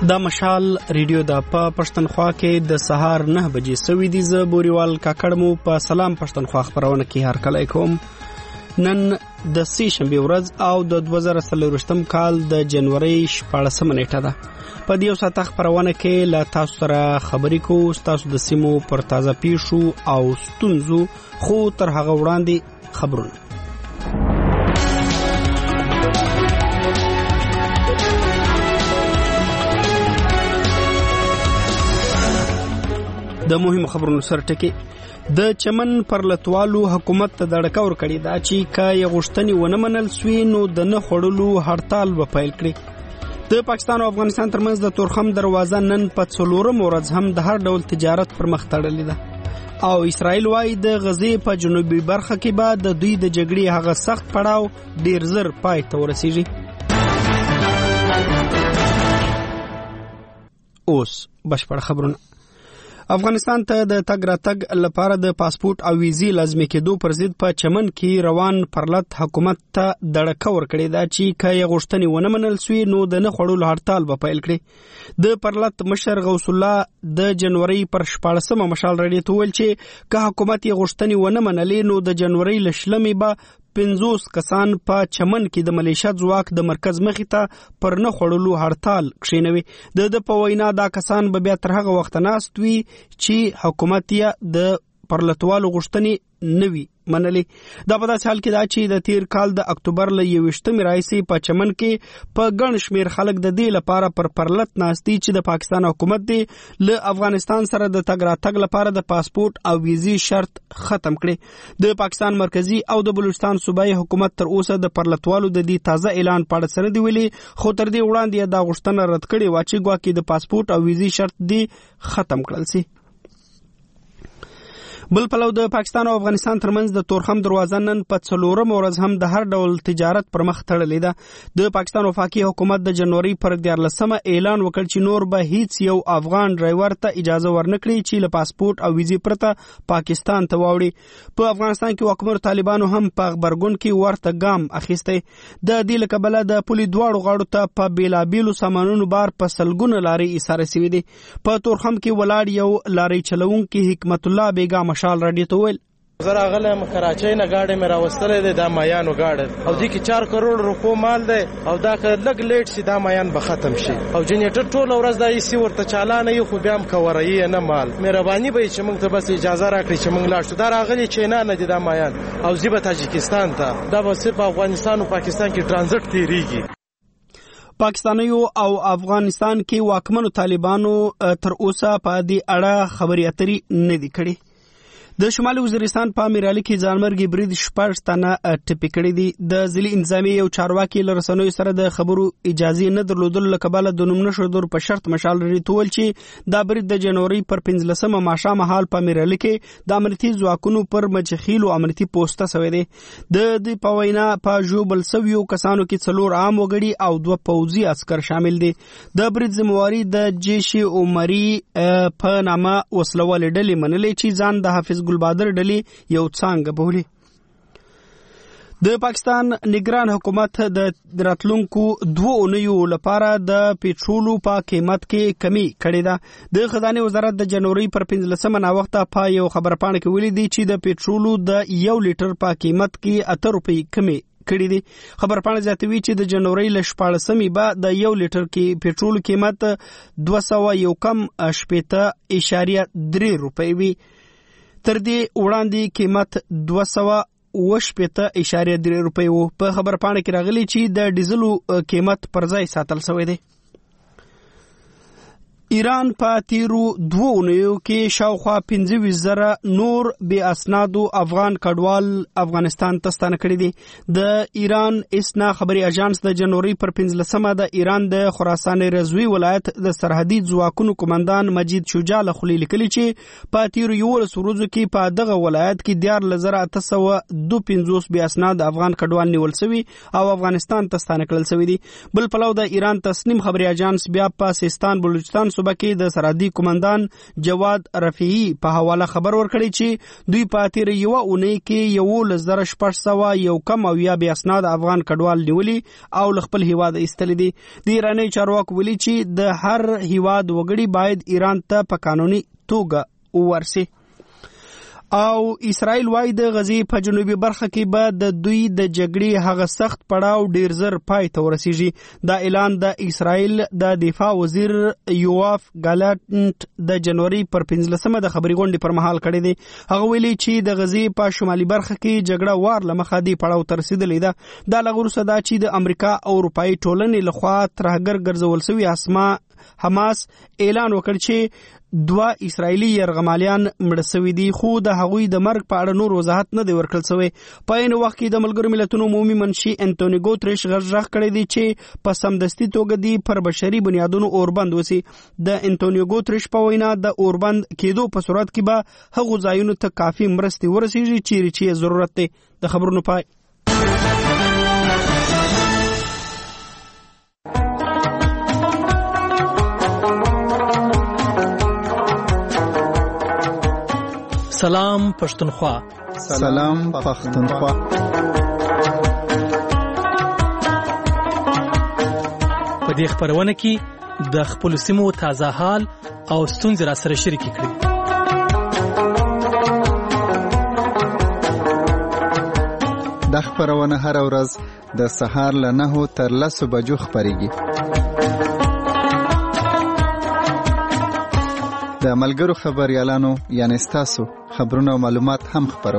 دا مشال ریډیو دا په پښتونخوا کې د سهار 9 بجې سوي دي. زه بوريوال کاکړمو په سلام پښتونخوا خبرونه کې هر کله کوم. نن د سې شنبه ورځ او د 2023 کال د جنوري 14 نیټه ده. په دې ساعت خبرونه کې لا تاسو سره خبرې کوو، تاسو د سیمو پر تازه پیښو او ستونزو، خو تر هغه وړاندې خبرونه. د مهم خبرونو سره ټکی د چمن پر لټوالو حکومت ته دړکا ور کړی دا چې کای غشتنی ونه منل سوی نو د نه خړلو هړتال و پیل کړی. د پاکستان او افغانستان ترمنځ د تورخم دروازه نن په 4 ورځ هم د هر ډول تجارت پر مخ تړلې ده او اسرائیل وايي د غزې په جنوبي برخه کې بعد د دوی د جګړې هغه سخت پړاو ډیر زر پای ته ورسیږي. اوس بشپړ خبرونه. افغانستان ته د تګ راتګ لپاره د پاسپورت او ویزې لازمي کېدو پر ضد په چمن کې روان پرلط حکومت ته دړکا ور کړی دا چې کای غشتنی ونه منل سوی نو د نه خړلو هړتال به پیل کړي. د پرلط مشر غوث الله د جنوري پر 14 مشال رادیو ته ویل چې که حکومت یې غشتنی ونه منلې نو د جنوري لشلمې به 50 کسان په چمن کې د ملیشیا ځواک د مرکز مخې ته پر نه خړلو هړتال کښینوي. د په وینا دا کسان به بیا تر هغه وخت ناست وي چې حکومت یې د پرلطوالو غشتنی نوي منلي. دا په داسې حال کې دا چې د تیر کال د اکتوبر ل 21 راځي په چمن کې په ګڼ شمیر خلک د دې لپاره پر پرلط ناستي چې د پاکستان حکومت دی له افغانستان سره د تګ راتګ لپاره د پاسپورت او ویزې شرط ختم کړي. د پاکستان مرکزی او د بلوچستان صوبایي حکومت تر اوسه د پرلطوالو د دې تازه اعلان پاړه سره دی ویلي، خو تر دې وړاندې دا غوښتنه رد کړې و چې ګواکې د پاسپورت او ویزې شرط دی ختم کړل شي. بل پلو د پاکستان او افغانستان ترمنځ د تورخم دروازه نن په 4 ورځ هم د هر ډول تجارت پر مخ تړلې ده. د پاکستان وفاقي حکومت د جنوري پر 14 اعلان وکړ چې نور به هیڅ یو افغان ډرایور ته اجازه ورنکړي چې له پاسپورت او ویزې پرته پاکستان ته واوړي. په افغانستان کې حکومت طالبانو هم په خبرګون کې ورته ګام اخیسته. د دې لکبله د پولي دواړو غاړو ته په بیلابیلو سامانونو بار په سلګونه لارې ایساره شوې دي. په تورخم کې ولاړ یو لارې چلونکي حکمت الله بیگا مشال رادیو ته ویل، زه راغلم کراچۍ نه گاډی مې راوستلې ده، دا مایانو گاډی او دې کې 4 کروڑ روپو مال ده او دا که لږ لیټ شي دا مایان به ختم شي او جنریټر ټول ورځ دا ایسی ورته چالانه یو خو بیا هم کورایي نه مال. مهرباني به چې موږ ته بس اجازه راکړي چې موږ لاړ شو. دا راغلي چینا نه دي دا مایان او زی به تاجکستان ته، دا به صرف افغانستان او پاکستان کې ترانزیت تیریږي. پاکستانیو او افغانستان کې واکمنو طالبانو تر اوسه په دې اړه خبرې اترې نه دي کړې. د شمالي وزیرستان په امیرعلی کې ځانمرګي برید 6 تنه ټپي کړي دي. د ځلي انتظامی یو چارواکي له رسنیو سره د خبرو اجازه نه درلودل لکباله د نوم نشو دور په شرط مشال لري تول چې دا برید د جنوري پر 15 ماښام مهال په امیرعلی کې د امنیتي ځواکونو پر مجخیل او امنیتي پوسټه سوی دی. د پوینا په جوبل سویو کسانو کې 4 عام وګړي او 2 پوځي عسكر شامل دي. د برید ذمہواری د جیش عمری په نامه وسلوال ډلې منلې چې ځان د حافظ ګلبادر ډلې یو څنګه بولی. د پاکستان نگران حکومت د راتلونکو 2 اونیو لپاره د پېټرولو په قیمت کې کمی کړې ده. د خزانه وزارت د جنوري پر 15 نا وخت په یو خبرپاڼه کې ویلي دی چې د پېټرولو د 1 لیټر په قیمت کې 8 روپۍ کمی کړی دی. خبرپاڼه زیاتوي چې د جنوري ل 14 به د 1 لیټر کې پېټرول قیمت 201.3 روپۍ وي. تر دې وړاندې قیمت 208.3 روپۍ وو. په خبرپاڼه کې راغلي چې د ډیزلو قیمت پر ځای ساتل شوی دی. ایران په تیرو 2 اونیو کې شاوخوا 25,000 نور بے اسنادو افغان کډوال افغانستان ته ستانه کړي دي. د ایران اسنا خبري اژانس د جنوري پر 15 د ایران د خراسان رضوی ولایت د سرحدي ځواکونو قومندان مجید شجاع له خلی لیکلي چې په تیرو 11 ورځو کې په دغه ولایت کې 14,852 بے اسناد افغان کډوال نیول شوی او افغانستان ته ستانه کړل شوی دي. بل پلو د ایران تسنیم خبري اژانس بیا په سیستان بلوچستان صوبه کې د سرحدي کمانډان جواد رفیعي په حواله خبر ورکړی چې دوی په تیر یو اونۍ کې 11,600 یو کم او یا بې اسناد افغان کډوال نیولي او خپل هیواد ایستلي دي. د ایراني چارواکو ویلي چې د هر هیواد وګړي باید ایران ته په قانوني توګه ورسي. او اسرائیل وايي د غزې په جنوبي برخه کې به د دوی د جګړې هغه سخت پړاو ډیر زر پای ته ورسیږي. دا اعلان د اسرائیل د دفاع وزیر یوآف ګالانټ د جنوري پر 15مه د خبري غونډې پر مهال کړی دی. هغه ویلي چې د غزې په شمالي برخه کې جګړه وار لمخه دی پړاو ته رسیدلې ده. دا لغور صدا چې د امریکا او اروپאי ټولنې لخوا ترهګر ګرځول شوی حماس اعلان وکړ چې 2 اسرائیلي یرغمالیان مړ شوي دي، خو د هغوی د مرګ په اړه نور وضاحت نه دی ورکړل شوی. په عین وخت کې د ملګرو ملتونو عمومي منشي انټونی ګوتریش غږ کړی دی چې په سمدستي توګه دی پر بشري بنیادونو اوربند وسی. د انټونی ګوتریش په وینا د اوربند کېدو په صورت کې به هغو ځایونو ته کافي مرستې ورسیږي چې ضرورت دی. د خبرونو پای. سلام پښتونخوا. سلام پښتونخوا. په دې خبرونه کې د خپل سیمو تازه حال او ستونزې را سره شریک کړئ. د خبرونه هر ورځ د سهار له 9 تر 10 بجو خبريږي. د ملګرو خبريالانو یعنی تاسو خبرونه او معلومات هم خبرو.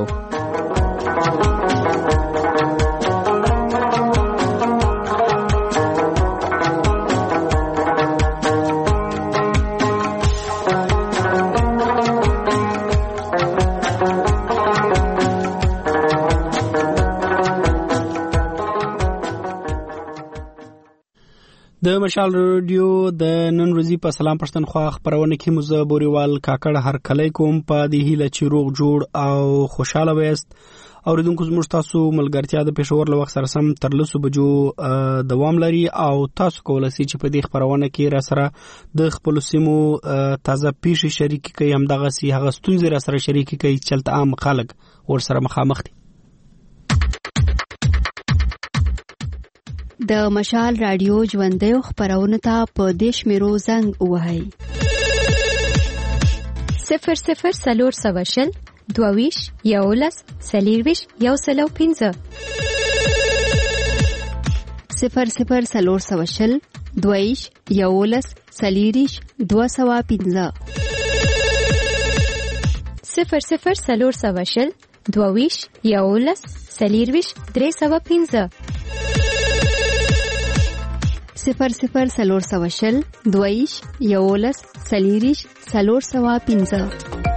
د مشال رادیو د نن ورځې په سلام پښتونخوا خبرونه کې مزه بوريوال کاکړ هر کله کوم په دې هیله چې روغ جوړ او خوشاله وست. اوریدونکو زموږ تاسو ملګرتیا د پېښور له وخت سره سم تر 10 بجو دوام لري او تاسو کولای شئ چې په دې خبرونه کې را سره د خپل سیمو تازه پیښې شریک کړئ، هم دغه سي هغه ستونزې را سره شریک کړئ چې تل عام خلک ور سره مخامخ دي. د مشال رادیو ژوندۍ خبرونه ته په دیش میرو زنګ وهاي 00 سواشل 22 یولس سلیرویش یو سلو 15 00 سواشل 22 یولس سلیریش 215 00 سواشل 22 یولس سلیرویش 315 00 سواشل 22 یولس سلیریش 315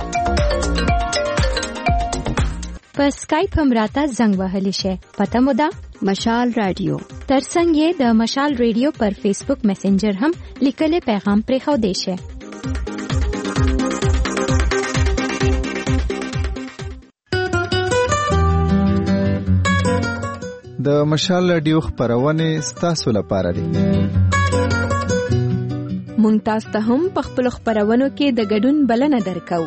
په سکایپ هم راته زنګ وهلی شي. پته مو ده مشال رادیو. ترڅنګ یې د مشال رادیو پر فیسبوک میسنجر هم لیکلي پیغام پرې خو دی شي. د مشال رادیو خبرونه ستاسو لپاره دي. مونږ تاسو ته هم په خپل خبرونو کې د ګډون بلنه درکو.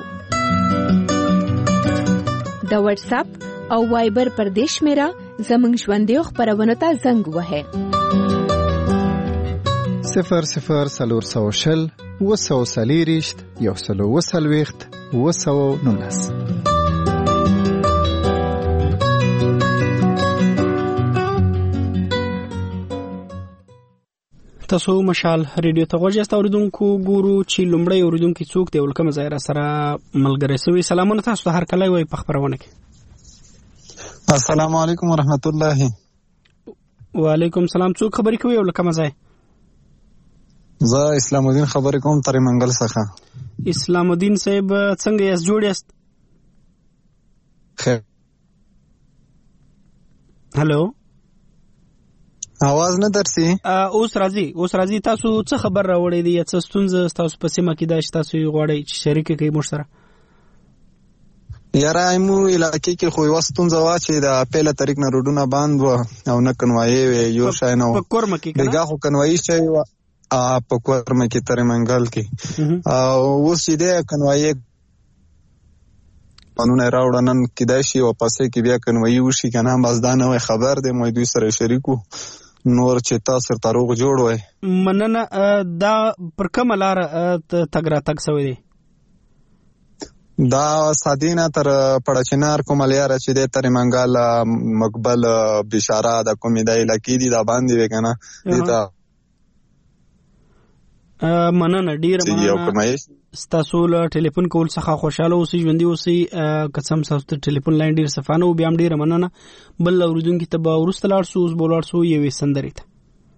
د واتس اپ او وایبر پر دیش میرا زمنګ ژوندۍ خبرونو ته زنګ وهه 00 وسو سلیریشت یو سلو وسلويخت وسو نونس. تاسو مشال ریډیو ته غوښتل اوریدونکو ګورو چې لومړی اوریدونکو څوک دی ولکم ظاهر سره ملګری سوي. سلامونه تاسو هر کله وي په خبرونه کې. السلام علیکم ورحمت الله. وعلیکم السلام. څوک خبرې کوي ولکم ځای؟ زه اسلام الدین خبرې کوم تر منګل څخه. اسلام الدین صاحب څنګه یې جوړ یاست؟ خیر. هالو आवाज نه درسي. اوس راځي تاسو څه خبر راوړی دی؟ څه ستونزه تاسو په سیمه کې دا تاسو غواړئ چې شریک کړئ موږ سره؟ یاره ایمو علاقې کې خو وستونزه وا چې د پیله طریق نه روډونه بند و او نه کنوایي یو شای نو په کورم کې دغه خو کنوایي شي په کورمه کې تر منګل کې اوس چې دی کنوایي قانون راوړنن کېدای شي او پسې کې بیا کنوایي وشي کنه بس دا نوې خبر دی مې دوی سره شریکو نور چې تاسو تروغ جوړ وای مننه دا پر کومه لار تګ را تګ سوی دی دا سادینا تر پړچنار کومه لار چې دی تر منګل مقبل بشاره د کومې د علاقې دی دا باندې وکنه دیتا مننه ډیر مننه ستاسو له ټلیفون کول څخه خوشاله اوسئ ژوندۍ اوسئ قسم تاسو ته ټلیفون لاین ډیر صفانه او بیا هم ډیر مننه بل اوریدونکو ته به ورسته لاړ شو اوس به لاړ شو یوې سندرې ته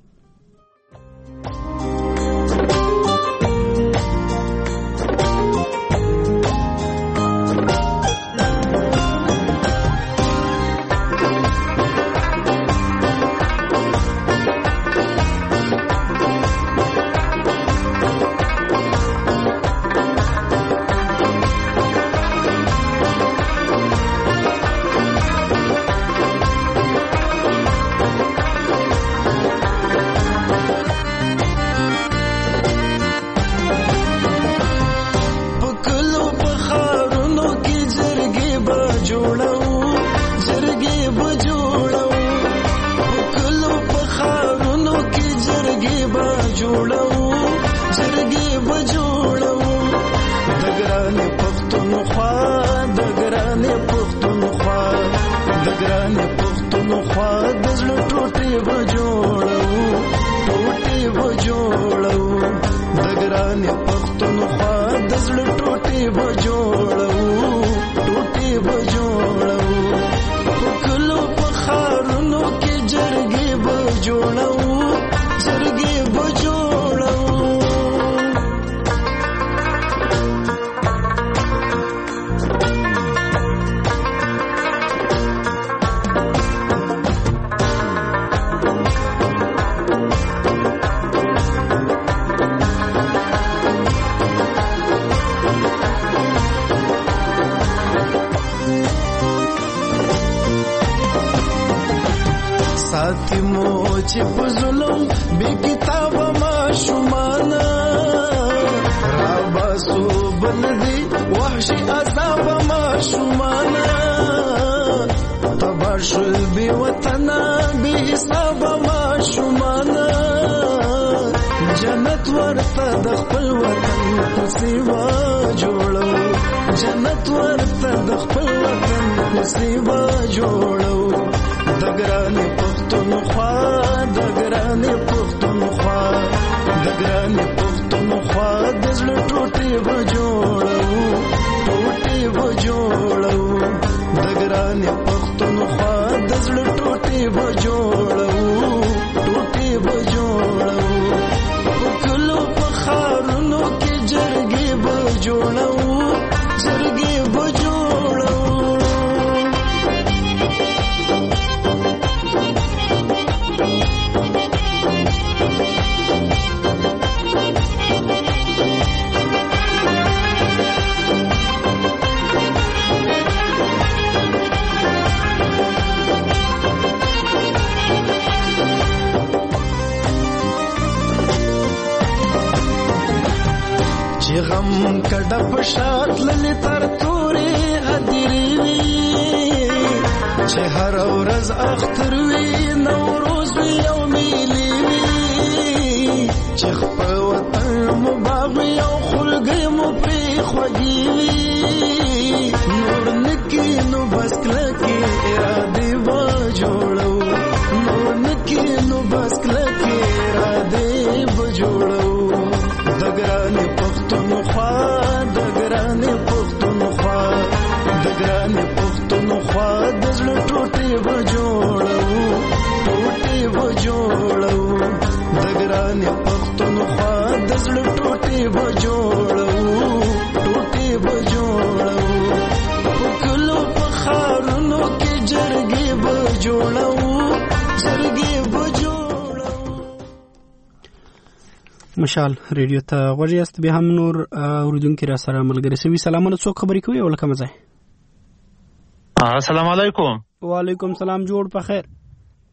مشال ریډیو ته غوږی است به هم نور اوریدونکو را سره ملګری سوي سلامونه څوک خبرې کوي او لکه مزه السلام علیکم وعلیکم سلام جوړ په خیر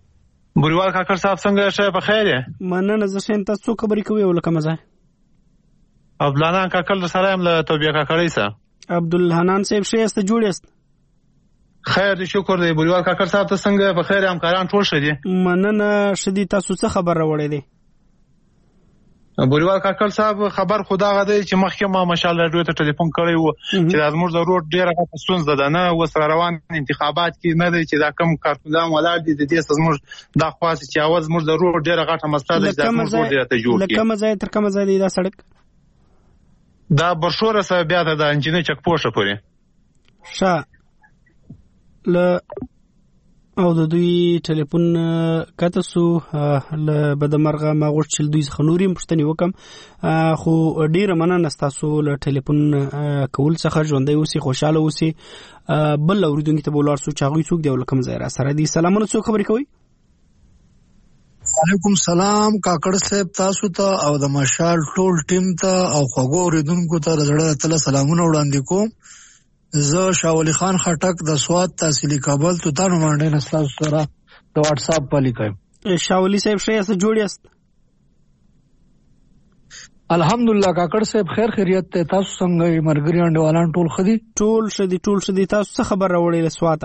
بوریوال کاکړ صاحب څنګه شه په خیر یې؟ مننه. زه ښه یم. تاسو څوک خبرې کوئ او له کومه ځای؟ عبدالحنان کاکړ سره یم له توبیه کاکړۍ سره. عبدالحنان صاحب ښه یاست؟ جوړ یاست؟ خیر دی، شکر دی. بوریوال کاکړ صاحب ته څنګه په خیر؟ همکاران ټول ښه دي؟ مننه ښه دي. تاسو څه خبر راوړی دی؟ بوریوال کاکړ صاحب خبر خو دغه دی چې مخکې ما مشال راډیو ته ټلیفون کړی و چې دا زموږ د روډ ډېره غټه ستونزه ده، نه اوس را روان انتخابات کې نه دی چې دا کم کارکوندان ولاړ دي، د دې څخه زموږ دا خواست چې اول زموږ د روډ ډېره غټه مسله ده چې دا زموږ روډ ډېره ته جوړ کړي. له کومه ځایه تر کومه ځای دی دا سړک؟ دا برشوره سره بیا ته د انجینر چک پوسټ پورې. ښه. او د دوی ټلیفون کته سو له بدمرغه ما غوښتل چې دوی څخه نورې پوښتنې وکم، خو ډیره مننه ستاسو له ټلیفون کول څخه. ژوندی اوسئ، خوشاله اوسئ. بل اوریدونکي ته به ولاړ سو چې هغوی څوک دی او له کوم ځای را سره دي. سلامونه. څوک خبرې کوئ؟ وعلیکم سلام کاکړ صاحب، تاسو ته او د مشال ټول ټیم ته او خوږو اوریدونکو ته د زړه تله سلامونه وړاندې کوم. زه شاه ولي خان خټک د سوات تحصیلي کابل توتانو باندې نستاسو سره د واتس اپ په لیکم. شاه ولي صاحب ښه یاست؟ جوړ یاست؟ الحمدلله کاکړ صاحب خیر خیریت ته. تاسو څنګه یې؟ مرګري انډوالان ټول ښه دي؟ ټول ښه دي، ټول ښه دي. تاسو څه خبر راوړی له سواته؟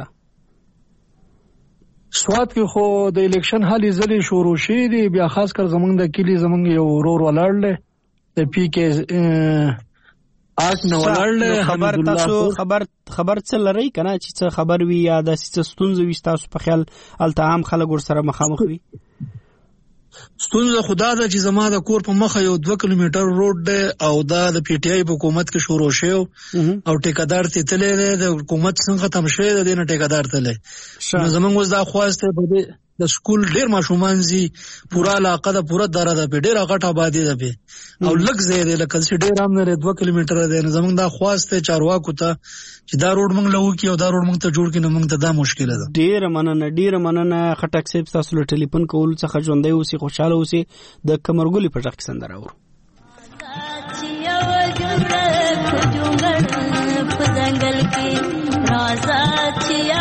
سوات کې خو د الیکشن حالې ځلې شروع شوې دي، بیا خاص کر زمونږ د کلي زمونږ یو ورور ولاړ دی د پی کې آس نه ولاړ دی. تاسو خبر څه لرئ که نه چې څه خبر وي یا داسې څه ستونزه وي ستاسو په خیال هلته عام خلک ورسره مخامخ وي؟ ستونزه خدا ده چې زما د کور په مخه یو 2 کیلومتر روډ دی او دا د پی ټی آی په حکومت کې شروع شو او ټیکادار ته تللی دی. د حکومت څنګه ختم شوی دی نه ټیکادار تللی. نو زمونږ اوس دا خواسته په د سکول ډیر ماشومان زی پورا علاقه ده، پورا دره ده، په ډیره غټه آبادی ده په او لږ ځای دی لکه چې ډیر هم نه 2 کیلومتر دی. زمونږ دا خواسته چارواکو ته چې دا روډ موږ له وکی او دا روډ موږ ته جوړ کړي، نو موږ ته دا مشکل ده. ډیر مننه خټک صاحب، تاسو له ټلیفون کول څخه ژوندۍ اوسئ، خوشاله اوسئ. د کمرګلي په ټاک کې سندره اورو. जंगल की राजा छिया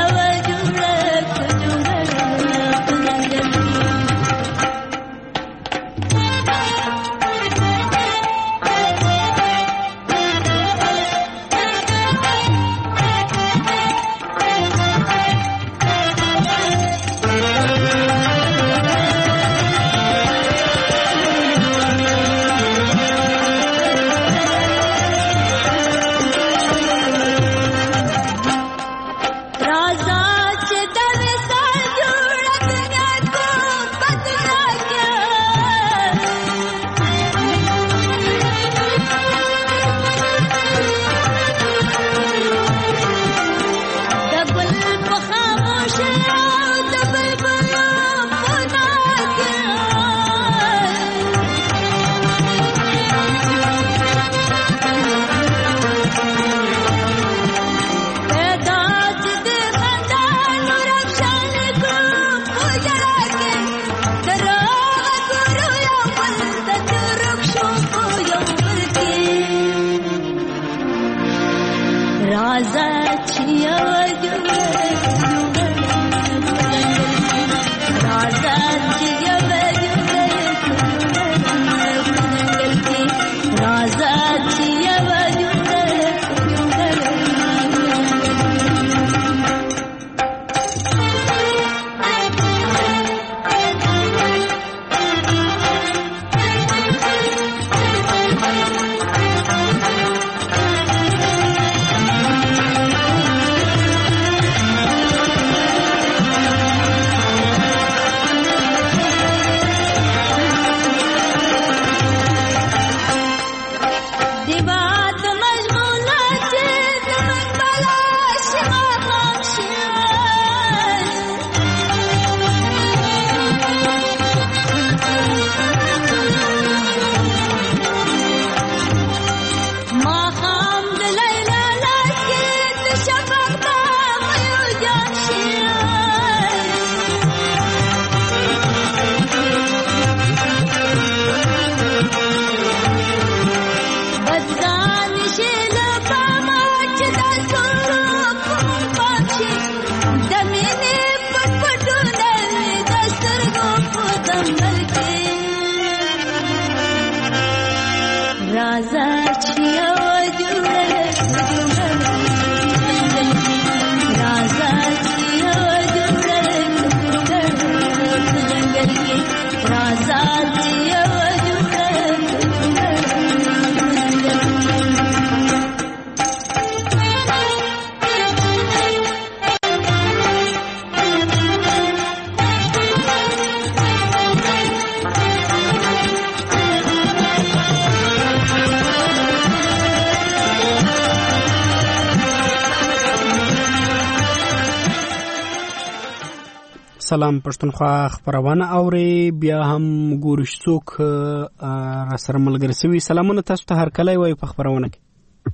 سلام پښتونخوا خبرونه اوري بیا هم ګورش څوک را سره ملګری سوي. سلامونه تاسو ته هر کله وي په خبرونه کې.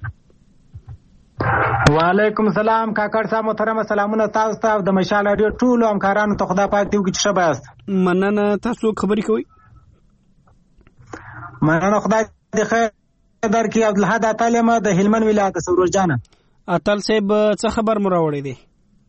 وعلیکم السلام کاکړ صاحب محترم سلامونه تاسو ته د مشال رادیو ټول همکارانو ته خدا پاک دیو کې شبه است. مننه تاسو خبرې کوي. مننه خدای دې خیر درکړي. عبدالحد اتل یم د هلمند ولایت سروج جان. اتل صاحب څه خبر مو راوړی دی؟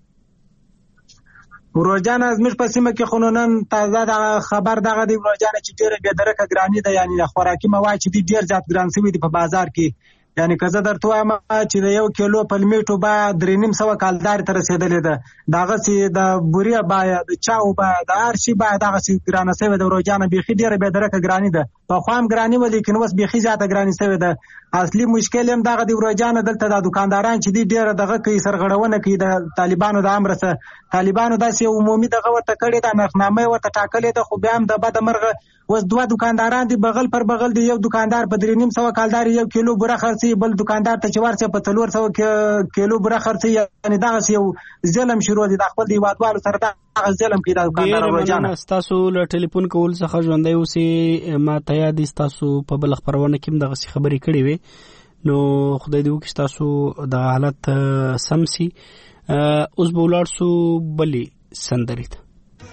ورجان زموږ په سیمه کې خونونن تازه د خبر دغه دی ورجان چې ډیره به درکه ګرانی ده، یعنی خوراکي مواد چې ډیر زیات ګران شوی دي په بازار کې. یعنی که زه درته وایم چې د 1 کیلو پلمیټو به 3.5 کالدار ته رسیدلې ده، دغه سي د بوریا بایا د چاو بایا د ارشي بایا دغه سي ګرانه شوی د ورجان بيخي ډیره به درکه ګرانی ده. په خوام ګرانی ولې کې نو بس بيخي زیاته ګرانی شوی ده. اصلي مشکل هم دغه دی ورجان دلته د دکانداران چې دی ډیره دغه کوي سرغړونه کوي د طالبانو د امر سره. طالبانو داسې عمومي دغه ورته کړی د نرخنامه ورته ټاکلې ده، خو بیا هم د بد مرغه وس 2 دکانداران دی بغل پر بغل دی. یو دکاندار په 3.5 کالدار 1 کیلو بوره خرڅي، بل دکاندار ته 400 په 300 کیلو بوره خرڅي. یعنی دغه یو ظلم شروع دي د خپل دی وادوالو سره دغه ظلم کوي د دکاندار ورجان. تاسو له ټلیفون کول څخه ژوندۍ اوسې ما ته یاد تاسو په بل خبرونه کې دغه خبرې کړې وي، نو خدای دې وکړي تاسو د حالت سم سي. اوس به ولاړ سو بلې سندرې ته.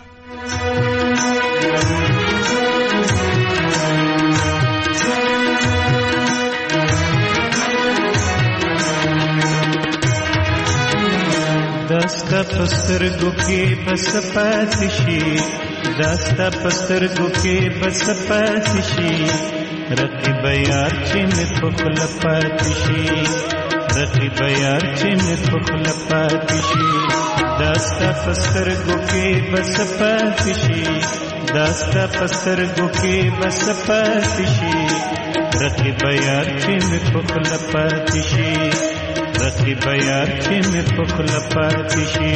دستا پسترګو کې بس پاتې شي، دستا پسترګو کې بس پاتې شي، رقیب یار چې مې په خپل پاتې شي، رقیب یار چې مې په خپل پاتې شي، دستا پسترګو کې بس پاتې شي، دستا پسترګو کې بس پاتې شي، رقیب یار چې مې په خپل پاتې شي، رقیب یار چې مې په خپل پاتې شي.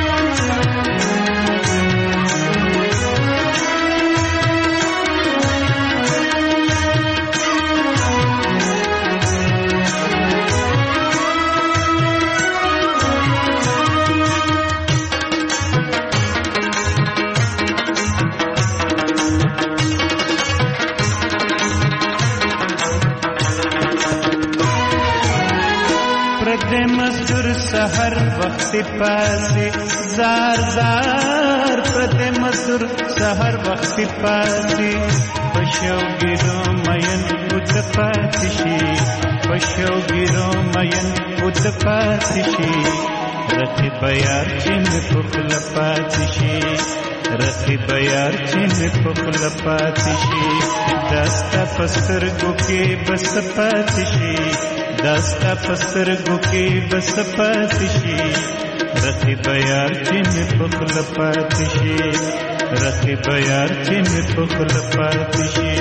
سحر وقت پاسه زار زار پرته مزدور سحر وقت پاسه پښو ګیرو مین بوت پاتشي، پښو ګیرو مین بوت پاتشي، رقیب یار چې مې په خپل پاتشي، رقیب یار چې مې په خپل پاتشي، دستا پسترګو کې بس پاتشي، دستا پسترګو کې بس پاتې شي، رقیب یار چې مې په خپل پاتې شي، رقیب یار چې مې په خپل پاتې شي.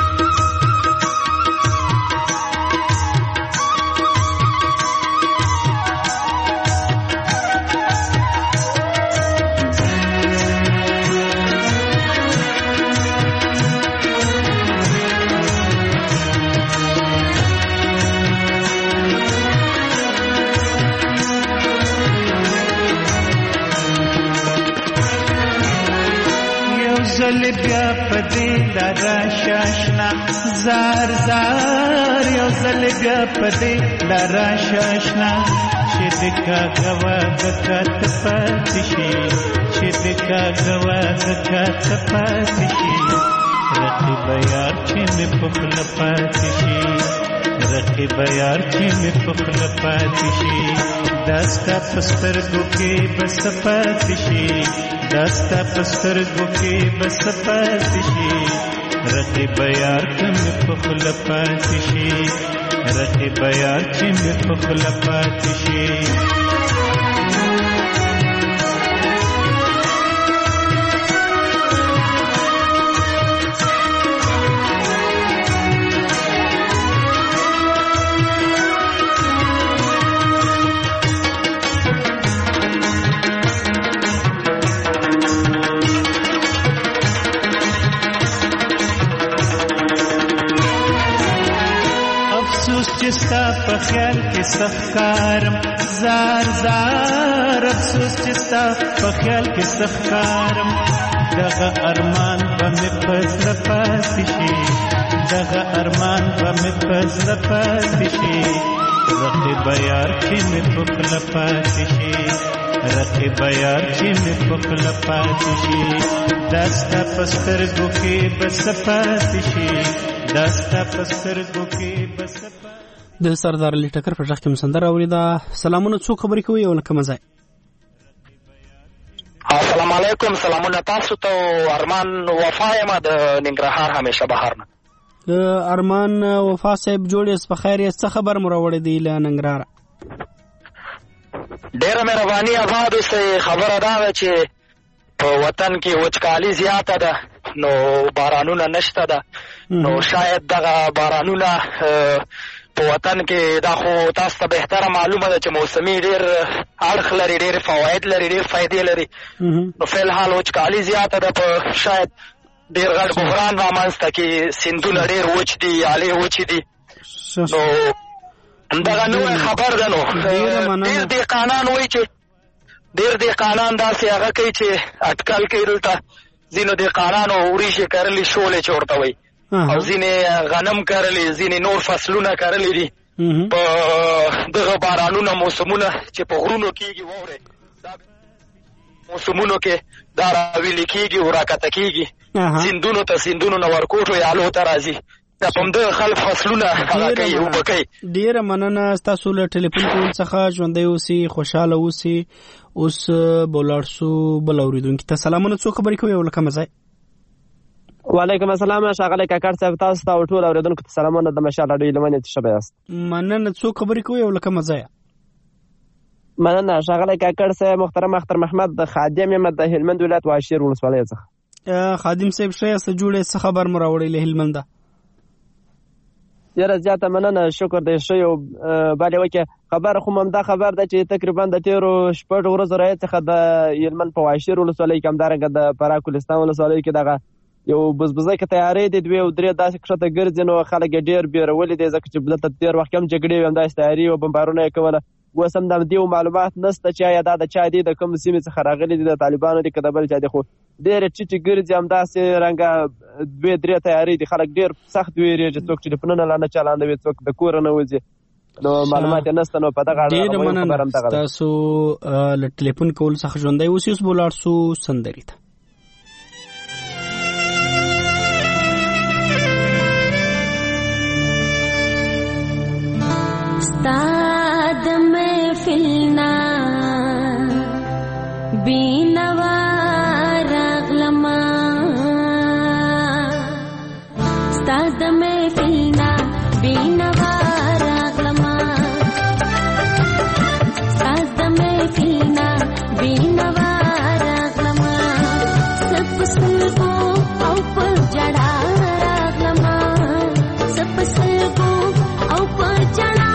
بیا پدې لارا شاشنا زار زار یو ځل بیا پدې لارا شاشنا چې دکا غوا دکات پاتې شي، چې دکا غوا دکات پاتې شي، رقیب یار چې مې په خپل پاتې شي، رقیب یار چې مې په خپل پاتې شي، دستا پسترګو کې بس پاتې شي، دستا پسترګو کې بس پاتې شي، رقیب یار چې مې په خپل پاتې شي، رقیب یار چې مې په خپل پاتې شي. چې ستا په خیال کې سخکارم زار زار یار افسوس چې ستا په خیال کې سخکارم دغه ارمان به مې په زړه پاتې شي دغه ارمان به مې په زړه پاتې شي رقیب یار چې مې په خوله پاتې شي رقیب یار چې مې په خوله پاتې شي دا ستا په سترګو کې به څه پاتې شي دا ستا په سترګو کې به څه د سردار علي ټکر په ځخ کې مسندر اوریدا سلامونه څوک خبرې کوي او لکه مزه السلام علیکم سلامونه تاسو ته ارمان وفا یم د ننګرهار همیشه بهار نه ارمان وفا صاحب جوړې په خیر یې څه خبر مروړې دی له ننګرهار ډیره مهرباني آباد اوسئ خبره دا ده چې په وطن کې وچکالي زیاته ده نو بارانونه نشته ده نو شاید دغه بارانونه په وطن کې دا خو تاسو ته بهتره معلومه ده چې موسمي ډېر اړخ لري ډېر فواید لري ډېر فایدې لري نو فی الحال وچکالي زیاته ده په شاید ډېر غټ بحران رامنځته کې سیندونه ډېر وچ دي آلې وچې دي نو دغه نوی خبر ده نو ډېر دهقانان وایي چې ډېر دهقانان داسې هغه کوي چې اټکل کوي دلته ځینو دهقانانو وریجې کرلي شولې چې ورته وایي او ځینې غنم کرلي ځینې نور فصلونه کرلي دي په دغه بارانونه موسمونه چې په غرونو کېږي واورې موسمونو کې دا راویلې کېږي او راکته کېږي سیندونو ته سیندونو نه ورکوټو یالو ته راځي دا په همدغه خلک فصلونه هغه کوي اوبه کوي ډېره مننه ستاسو له ټلیفون کول څخه ژوندی اوسئ خوشحاله اوسئ اوس به ولاړ شو بل اورېدونکي ته سلامونه څوک خبرې کوي او لکه مزه وعلیکم السلام ښاغلی کاکړ صاحب تاسو ته او ټول اورېدونکو ته سلامونه د مشال راډیو له منې ښه یاست مننه څوک خبرې کوي او لکه مزه مننه ښاغلی کاکړ صاحب محترم اختر محمد د خادم یم د هلمند ولایت واشیر ولسوالۍ څخه خادم صاحب ښه یاست جوړې څه خبر مو راوړی له هلمنده ډېره زیاته مننه شکر دی ښه یو بلې وکړې خبر خو همدا خبر ده چې تقریبا د تېرو شپږ ورځو راهیسې څخه د هلمند په واشیر ولسوالۍ کې همدارنګه د فراه ګلستان ولسوالۍ کې دغه یو بزبزۍ کې تیارې دي دوې او درې داسې کښته ګرځي نو خلک یې ډېر بیرولي دي ځکه چې دلته تېر وخت کې هم جګړې وې همداسې تیارې او بمبارونه یې کوله اوس هم د همدې معلومات نشته چې آیا دا د چا دي د کوم سیمې څخه راغلي دي د طالبانو دي که د بل چا دي خو ډېرې ټیټې ګرځي همداسې رنګه دوې درې تیارې دي خلک ډېر سخت ویرېږي څوک ټلیفونونه لا نه چلانوي څوک د کوره نه وځي نو معلومات یې نشته نو په دغه اړه ډېره مننه ستاسو له ټلیفون کولو څخه ژوندی اوسئ اوس به ولاړ شو سندرې ته استاد محفلنا بینوا راغلما استاد محفلنا بینوا راغلما استاد محفلنا بینوا راغلما سب سلگو او پر جڑا راغلما سب سلگو او پر جڑا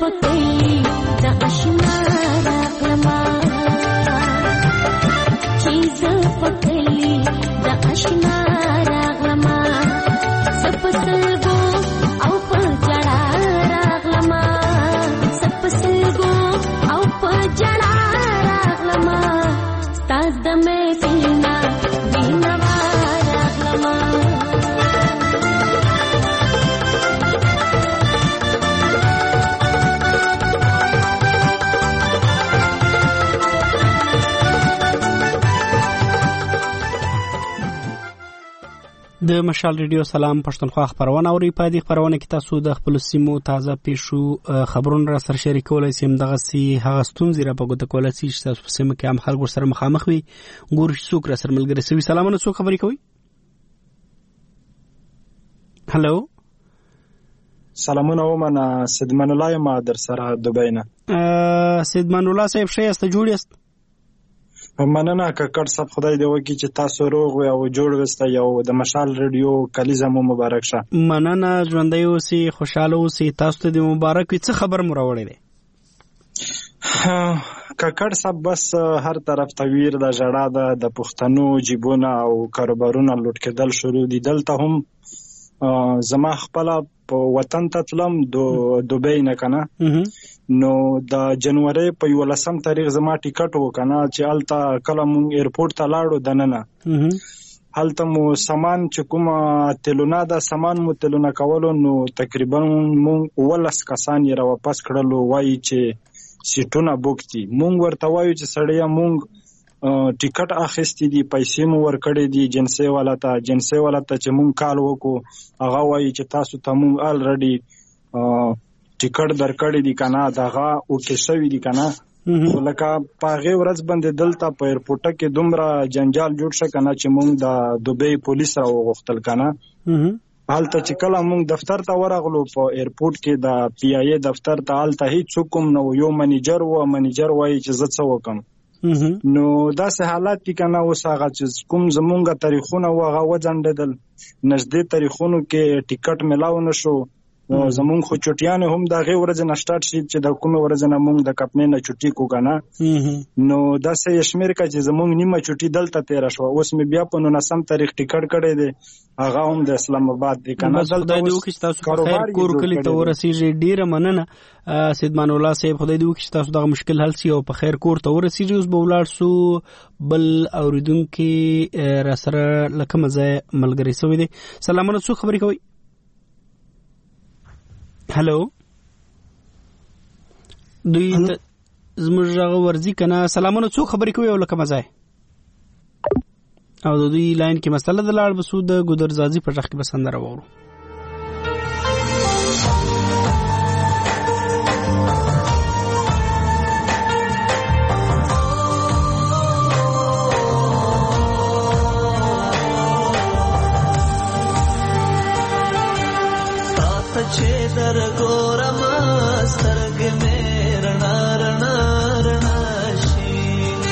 پکلی د آشنا راغلما چیز پکلی د آشنا راغلما سپسلګو او په جړا راغلما سپسلګو او په جړا راغلما ستاد مې سینا بینوا راغلما د مشال ریډیو سلام پښتونخوا خبرونه اوري. په دې خبرونه کې تاسو د خپل سیمو تازه پیښو خبرونه را سره شریکولای سي. دغه سي هغه ستونزې را پګوت کولای سي چې تاسو په سیمه کې هم خلکو سره مخامخ وي. ګور څوک را سره ملګری سوي. سلامونه، څوک خبرې کوي؟ هالو، سلامونه. ومنه سیدمان الله یم در سره دوبۍ نه. سیدمان الله صاحب ښه یاست؟ جوړ یاست؟ مننه ککړ صاحب، خدای دې وکړي چې تاسو روغ او جوړ وسته. یو د مشال ریډیو کلیزه مو مبارک شه. مننه، ژوندۍ اوسئ، خوشاله اوسئ. تاسو ته دې مبارک وي. څه خبر مو راوړی دی؟ ککړ صاحب بس هر طرف ته ویر د ژړا د پښتنو جیبونه او کاروبارونه لوټ کېدل شروع دي. دلته هم زما خپل په وطن ته تلم دوبۍ نه کنه، نو د جنوري په 11 تاریخ زما ټیکټ وکنه چې الته کله مونږ ایرپورټ ته لاړو دننه هلته مو سامان چې کوم تلونه د سامان مو تلونه کولو، نو تقریبا مونږ 19 کسان یې را واپس کړلو. وایي چې سیټونه بوک دي. مونږ ورته وایو چې سړیا مونږ ټیکټ اخیستی دي، پیسې مو ورکړې دي جنسي والا ته چې مونږ کال وکړو. هغه وایي چې تاسو ته مونږ الریډي ټیکټ درکړې دي کنه، دغه اوکې شوی دي کنه. خو لکه په هغې ورځ باندې دلته په ایرپورټ کې دومره جنجال جوړ شه کنه چې مونږ د دوبۍ پولیس را وغوښتل کنه. هلته چې کله مونږ دفتر ته ورغلو په ایرپورټ کې د پی آی ای دفتر ته، هلته هیڅوک هم نه و. یو منیجر وایي چې زه څه وکم. نو داسې حالات دي کنه. اوس هغه چې کوم زمونږ تاریخونه و هغه وځنډېدل. نږدې تاریخونو کې ټیکټ ملاو نه شو. زمونږ خو چټیانې هم د هغې ورځې نه سټارټ شي چې د کومې ورځې نه مونږ د کپنې نه چټي کو کنه. نو داسې یې شمېر کړه چې زمونږ نیمه چټي دلته تېره شوه. اوس مې بیا په 19 تاریخ ټیکټ کړی دی، هغه هم د اسلام آباد دی کنه. خدای دې وکړي چې تاسو په خیر کور کلي ته ورسېږئ. ډېره مننه سیدمان الله صاحب، خدای دې وکړي چې تاسو دغه مشکل حل شي او په خیر کور ته ورسېږئ. اوس به ولاړ سو بل اورېدونکي را سره له کومه ځایه ملګری سوی دی. سلامونه، څوک خبرې کوئ؟ هلو، دوی زموږ غږ ورځي کنه. سلامونه، څوک خبرې کوي او له کومه ځای؟ او د دوی لاین کې مسله د لاړ بسو د ګودرزازي په غږ کې به سندره واورو. چې در ګورم سترګې مې رڼا رڼا رڼا شي،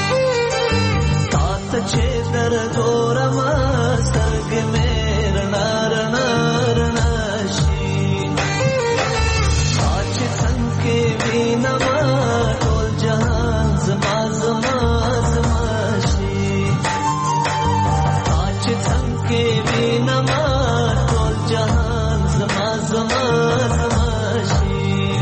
تا ته چې در ګورم سترګې مې رڼا رڼا رڼا شي، تا چې څنګه وینم ټول جهان زما زما زما شي، تا چې څنګه وینم ټول جهان زما زما زما شي.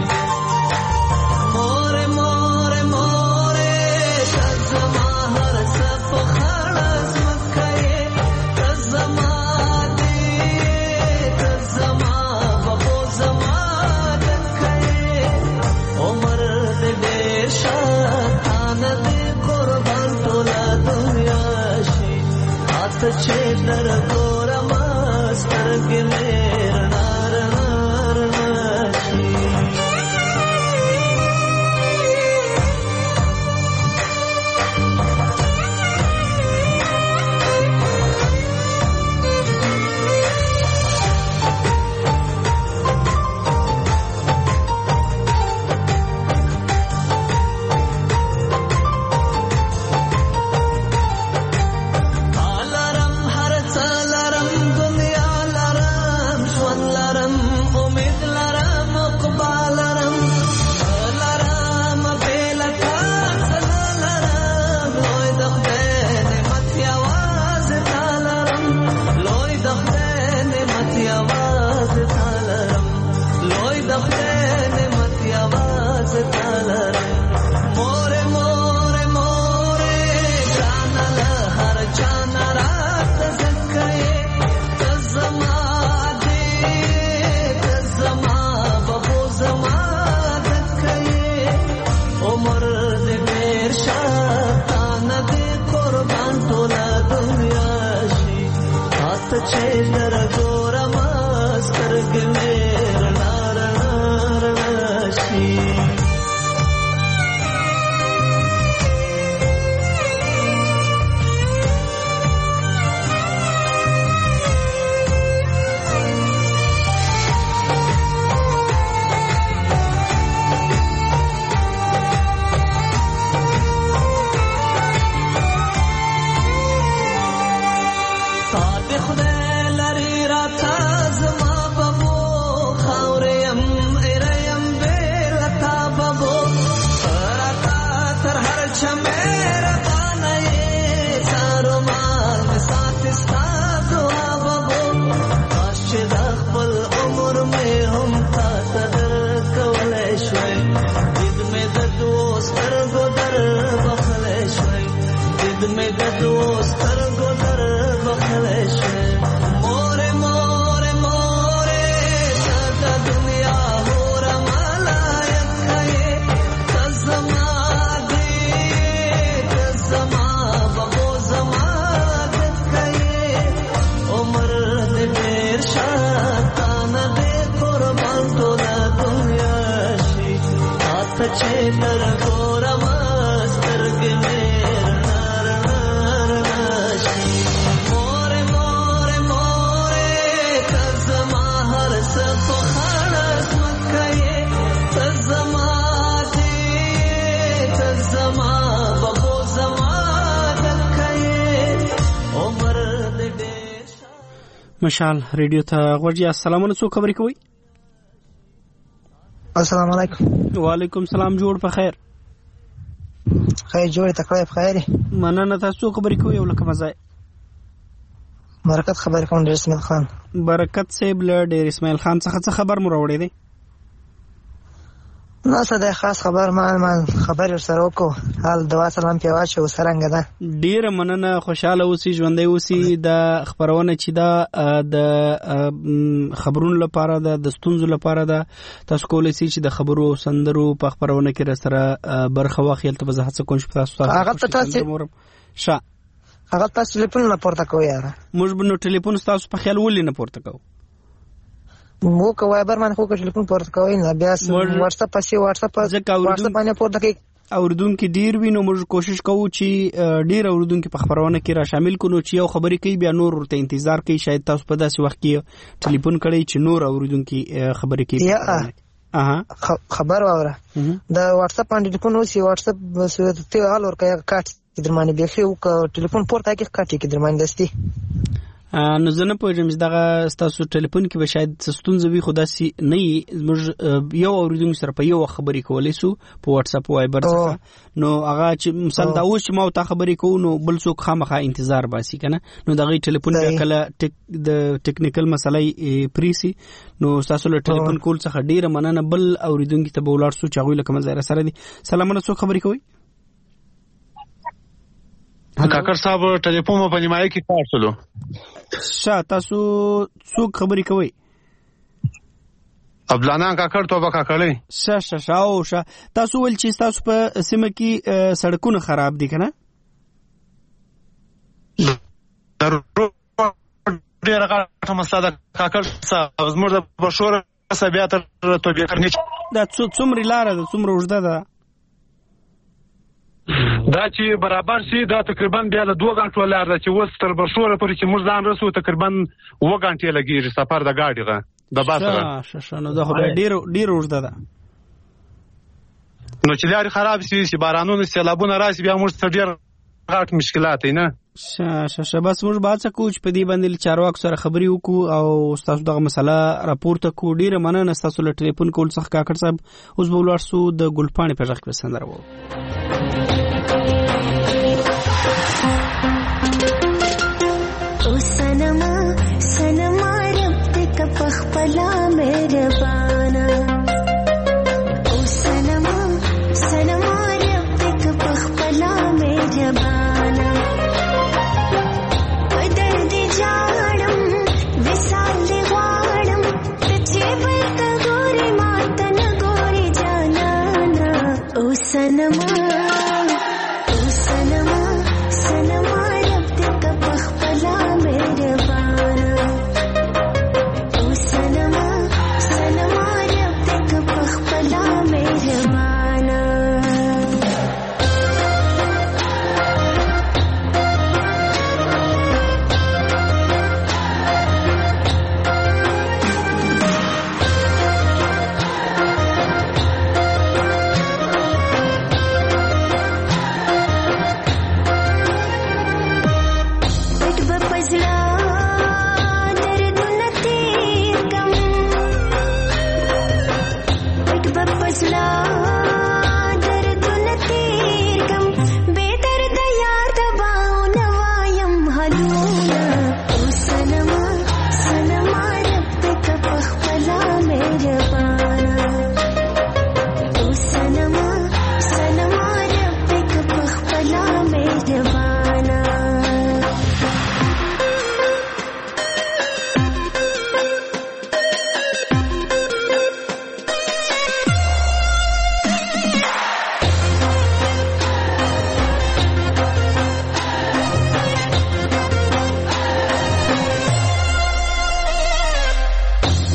مور مور مور تزما هر څه په خړه زمکه تزما دې تزما بابو زما دکه عمر دې شاتان دې قربان ټول دنیا شي، اته چې در ګورم سترګې مې رڼا رڼا رڼا شي. لرم هر څه نور مې هم تا ته درکولی شوی دید مې د دوو سترګو در بخلی شوی دید مې د دوو سترګو در بخلی شوی مورې مورې مورې ته د دنیا هوره ملایکه یې ته زما دې ته زما ببو زما دکه یې عمر دې ډېر شاته نه دې قربان ټوله دنیا شي تا ته چې در ګورم سترګې مې رڼا رڼا شي مورې مورې مورې ته زما هر څه په خړه ځمکه یې ته زما دې ته زما ببو زما دکه یې عمر دې ډېر مشال ریډیو ته غوږی السلام علیکم څوک خبرې کوي السلام علیکم وعلیکم سلام جوړ په خیر خیر جوړ ته کړی په خیر مننه تاسو خبرې کوي او لکه مزه برکت خبر کوم ډیر اسماعیل خان برکت صاحب له ډیر اسماعیل خان څخه خبر مو راوړی دی نو څه د خاص خبر ما خبر سره وکړو حال دوا سلام په واچو سرنګ ده ډیر مننه خوشاله اوسئ ژوندۍ اوسئ د خبرونه چې دا د خبرونو لپاره د ستونزو لپاره ده تاسو کولای شئ چې د خبرو سندرو په خبرونه کې را سره برخه واخلئ ته به زه هڅه کوم چې تاسو هغه تاسو ښه هغه تاسو ټلیفون نه پورته کوئ یاره موږ به نو ټلیفون تاسو په خیال ولې نه پورته کوو مو کو وایبر باندې خو ټلیفون پورته کوي نه بیا واتس اپ پسې واتس اپ باندې پورته کوي اوردونکو ډیر وینو موږ کوشش کوو چې ډیر اوردونکو په خبرونه کې را شامل کړو چې یو خبرې کوي بیا نور ورته انتظار کوي شاید تاسو په داسې وخت کې ټلیفون کړئ چې نور اوردونکو خبرې کوي خبر واوره د واتس اپ باندې ټلیفون وسی واتس اپ ته حال ورکه کاټ درمانه بيخي او ټلیفون پورته کې کاټي کې درمانه دستي نو زه نه پوهېږم چې دغه ستاسو ټلیفون کې به شاید ستونزه وي خو داسې نه وي موږ یو اورېدونکي سره په یو خبرې کولی سو په واتس اپ وایبر څخه نو هغه چې مثال دا اوس چې ما ورته خبرې کوو نو بل څوک خامخا انتظار باسي که نه نو د هغې ټلیفون بیا کله د ټکنیکل مسله پرېسي نو ستاسو له ټلیفون کول څخه ډېره مننه بل اورېدونکي ته به ولاړ سو چې هغوی لکه مزایره سره دي سلامونه څوک خبرې کوئ کاکر صاحب ټلیفون مو په نیمایي کې کار شلو ښه تاسو څوک خبرې کوئ عبدالحنان کاکر توبه کاکړی ښه او ښه تاسو ویل چې تاسو په سیمه کې سړکونه خراب دي که نه ډېره غټه مسله ده کاکر صاحب زموږ د بشور څخه بیا تر توبې کرني دا څومره لاره ده څومره اوږده ده دا چې برابر شي دا تقریبا بیا د 2 غنټو لار ده چې اوس تر بشوره پورې چې موږ ځان رسو تقریبا 2 غنټې لګېږي سفر د ګاډي د بس ښه نو دا خو بیا ډېره اوږده ده نو چې لارې خراب شي چې بارانونه سیلابونه راشي بیا موږ ته ډېر غټ مشکلات دی نه ښه بس موږ به هڅه کوو چې په دې باندې له چارواکو سره خبرې وکړو او ستاسو دغه مسله راپورته کړو ډېره مننه ستاسو له ټلیفون کول څخه کاکړ صاحب اوس به ولاړ سو د ګلپاڼې په غږ کې به سندره وو सनमा रब तक पखपला मेहरबाना ओ सनमा रब तक पखपला मेहरबाना बदल दे जाड़म विसाल दे वाड़म तुझे बस गोरी मातन गोरी जाना ओ सनमा Cinema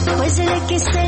وزل کې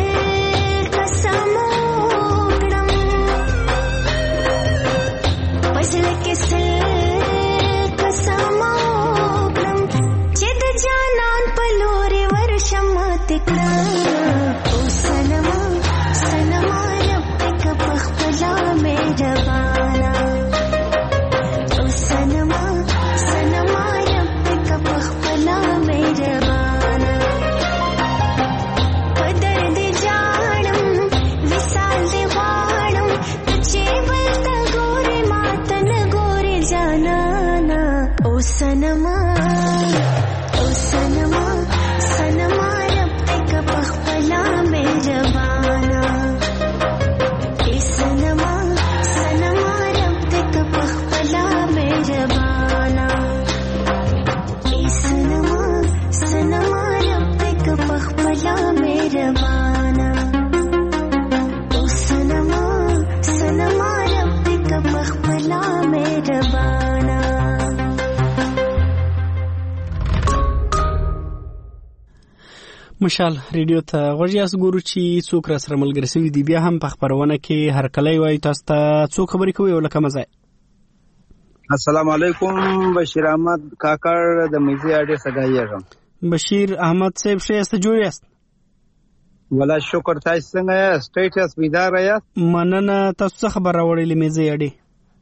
مشال ریډیو ته غوږیاس ګورو چې څوک را سره ملګری شوي دي. بیا هم په خبرونه کې هر کله وایي تاسو ته څوک خبرې کوي او لکه مزه. السلام علیکم، بشیر احمد کاکړ د میزي اډې څخه. بشیر احمد صاحب ښه یاست؟ جوړ یاست؟ ولا شکر، تاسو څنګه یاست؟ سټیټ یاست؟ بیدار یاست؟ مننه. تاسو څه خبر راوړلې میزي اډې؟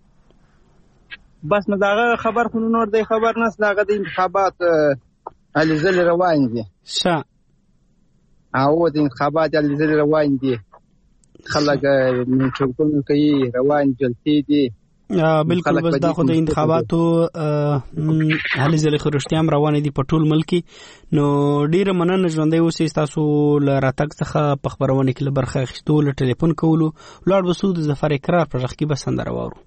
بس نو داغه خبر خو نور دی خبر نس، داغه د انتخابات الیزل روان دي. ښه او د انتخابات الیزل روان دي، خلک میټینګونه کوي، روان جلسې دي. بالکل، بس دا خو د انتخاباتو هلې ځلې خرشتيام روانې دي په ټول ملک. نو ډیره مننه ژوندۍ اوسئ، تاسو له راتګ څخه په خبرونه کې له برخه اخیستو، له ټلیفون کولو لاړ بسو د ظفر اقرار پر غږ کې به سندره واورو.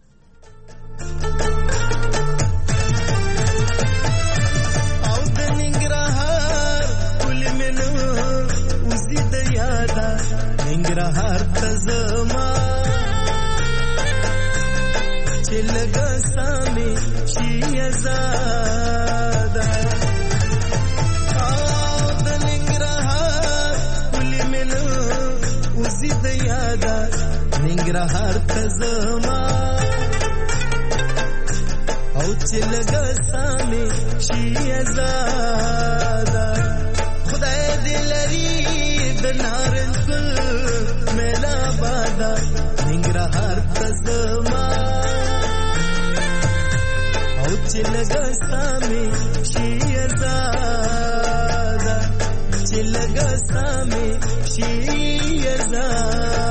ننګرهار ته زما چې لږه سامې شي آزاده، او د ننګرهار ولې مې نه وځي د یاده. ننګرهار ته زما او چې لږه سامې شي آزاده. خدای دې لري د نارنج ګل میلا بادا، ننګرهار ته زما او چې لږه سامې شي آزاده، چې لږه سامې شي آزاده.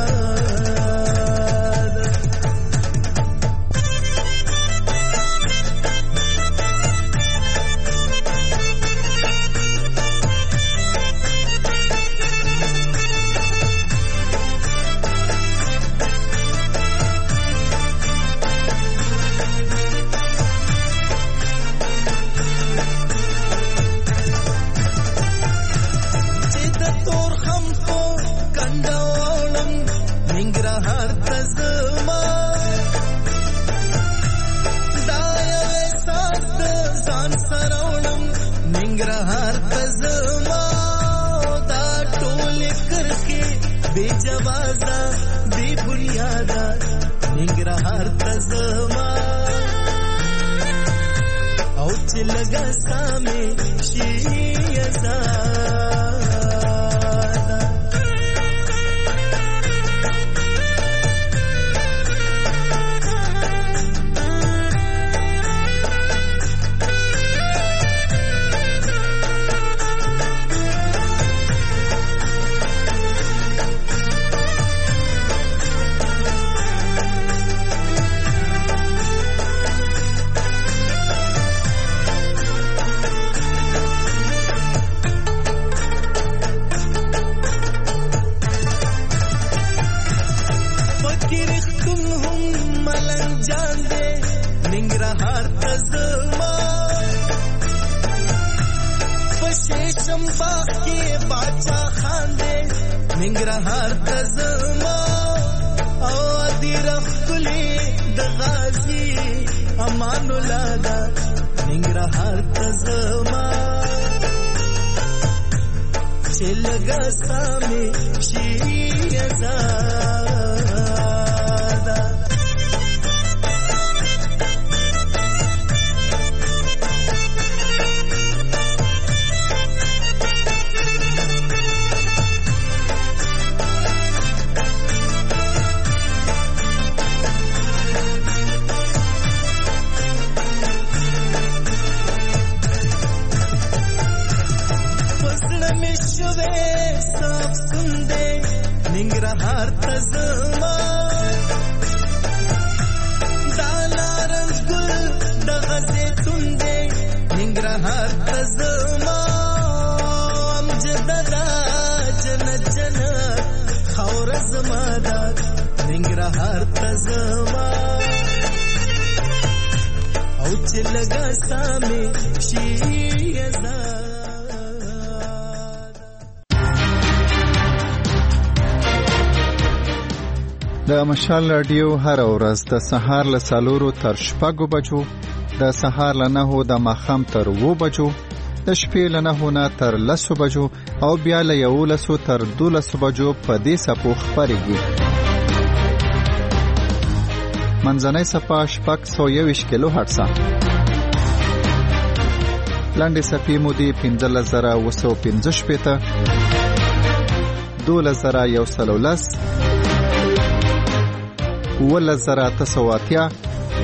چې لګا سامي شي آزادا ننګرهار ته زما دا نارنج ګل د غزیتون دی ننګرهار ته زما امجد دا جنت جنت خاور زما دا ننګرهار ته زما او چې لګا سامي شي د مشال رادیو هر ورځ د سهار له 4 تر 6 بجو د سهار له 9 د ماښام تر 2 بجو د شپې له 9 نه تر 10 بجو او بیا له 11 تر 12 بجو په دې سپو خبرېږي منځنۍ صفه 621 کیلو هرتز لاندې صفې مودې 15915 2113 11980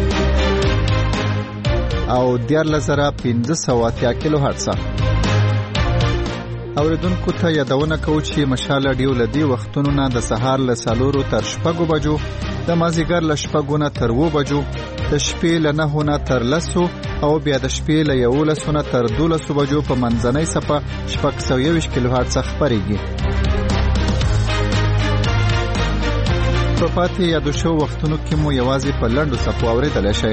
او 14580 کیلو هرتز اوریدونکو ته یادونه کوو چې مشال رادیو لدی وختونو نه د سهار له 4 تر 6 بجو د مازیګر له 6 نه تر 2 بجو د شپې له 9 نه تر 10 او بیا د شپې له 11 نه تر 12 بجو په منځنۍ صفه 621 کیلو هرتز خبرېږي په پاتې یادو شو وختونو کې مو یوازې په لنډو صفو اورېدلی شئ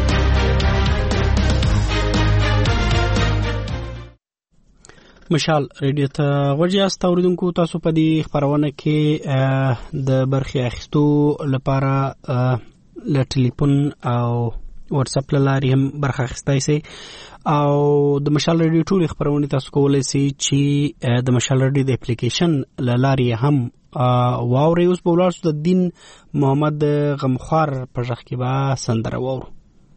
مشال رادیو ته غوږ یاست اوریدونکو تاسو په دې خبرونه کې د برخې اخیستو لپاره له ټلیفون او واتس اپ لارې هم برخه اخیستی سئ او د مشال رادیو ټول خبرونه تاسو کولای سئ چې د مشال رادیو د اپلیکیشن لارې هم واوري اوس په ولارسو د دین محمد غمخوار په ځخ کې با سندره واورو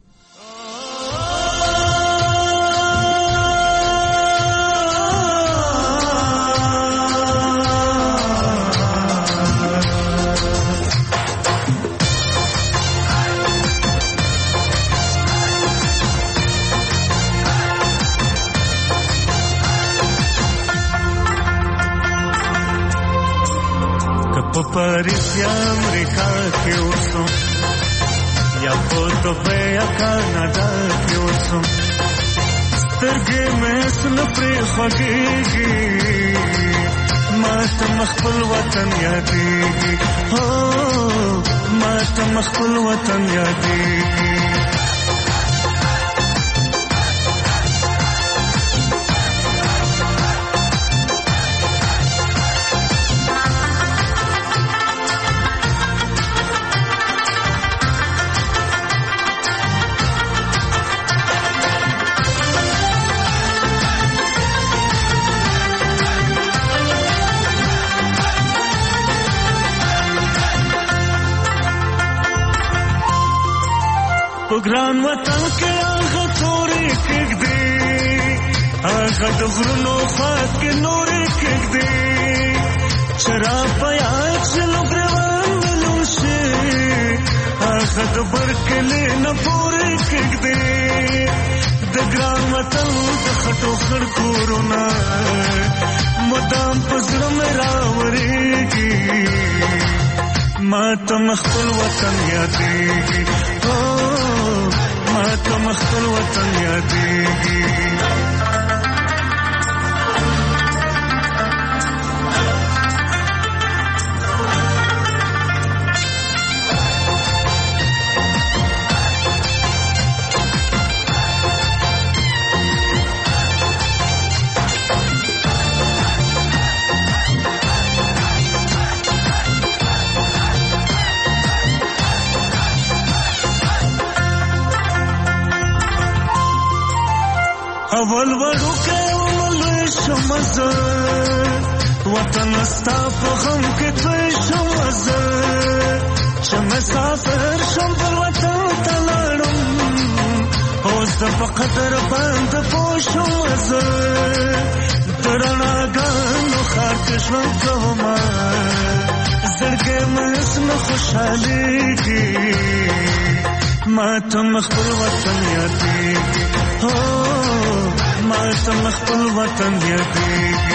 پاریس یا امریکا کې اوسم یا په دوبه کاناډا کې اوسم سترګې مې سن پرې خوږېږي ما ته خپل وطن یادېږي هو ما ته خپل وطن یادېږي ګران وطن کې هغه تورې کېږدي هغه د غرونو خواږ کې نورې کېږدي شراب په یاد شلو ګران ملوشي هغه د برکلې نه پورې کېږدي د ګران وطن د خټو خړ کورونه مدام په زړه مې راورېږي ما ته خپل وطن یادېږي ما ته خپل وطن یادېږي اول وطن ستا په غم کې توی شم زه چې مسافر شم پر وطن ته لاړم اوس د په قدر باندې پوه شم زه د رڼاګانو ښار کې ژوند کومه زړګی مې هېڅ نه خوشحالېږي ما ته مې خپل وطن یادېږي ما ته مې خپل وطن یادېږي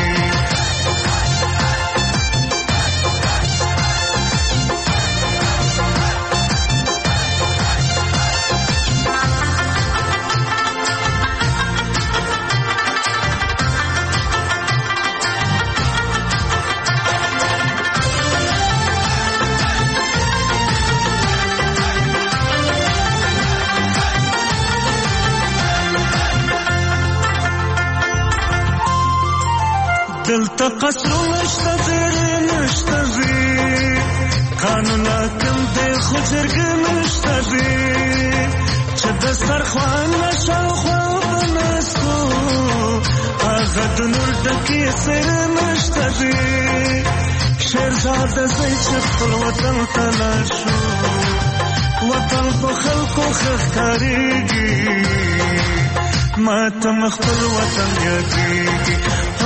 دلته قصرونه شته ډېرې نشته وي قانون حاکم دی خو جرګې نشته وي چې دسترخوان نه شاوخوا به ناستو هغه د نور ډکې څېرې نشته وي شیرزاده ځئ چې خپل وطن ته لاړ شو وطن په خلکو ښه ښکارېږي ما ته مې خپل وطن یادېږي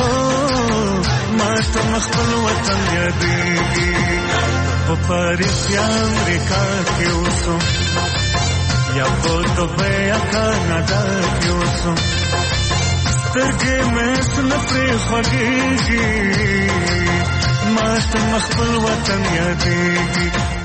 ما ته مې خپل وطن یادېږي په پاریس یا امریکا کې اوسم یا په دوبۍ یا کاناډا کې اوسم سترګې مې هېڅ نه پرې خوږېږي ما ته مې خپل وطن یادېږي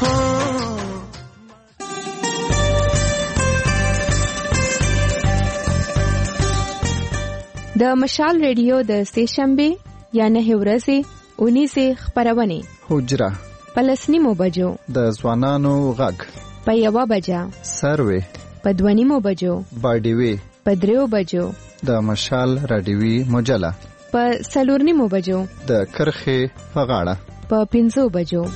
د مشال ریډیو د سې شنبې یا 9 ورځې 19 خپرونې حجره پلسنیمو بجو د ځوانانو غږ په 1 بجه سروي په 2 بجو باډیوي په 3 بجو د مشال رادیوي مجله په 4 بجو د کرخه په غاړه په 5 بجو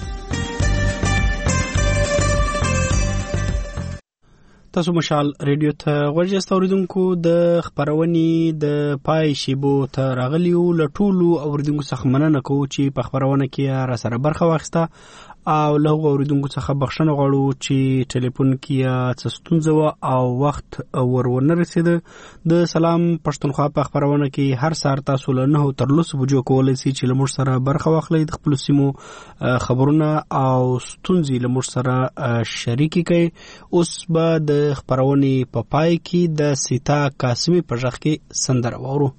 تاسو مشال ریډیو ته ورجست اوریدونکو د خبرونې د پای شیبو ته راغلیو لټولو اوریدونکو څخه مننه کوو چې په خبرونه کې را سره برخه واخیسته او له اوریدونکو څخه بخښنه غواړو چې ټلیفون کې څه ستونزه و او وخت ورونه رسیده د سلام پښتونخوا په خبرونه کې هر سهار تاسو له 9 تر 10 بجو کولای شئ چې لمر سره برخه واخلئ د خپل سیمو خبرونه او ستونزې لمر سره شریکي کړئ اوس به د خبرونه په پای کې د سیتا قاسمی په ځخ کې سندره وورو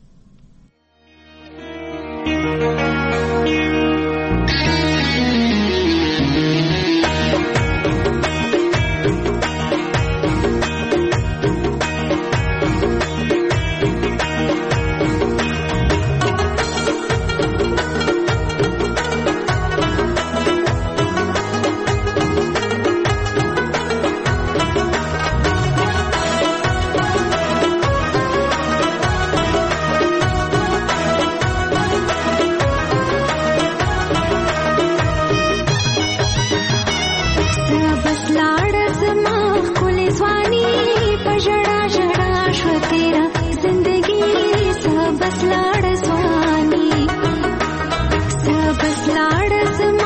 बस लाड़ स्वानी सब बस लाड़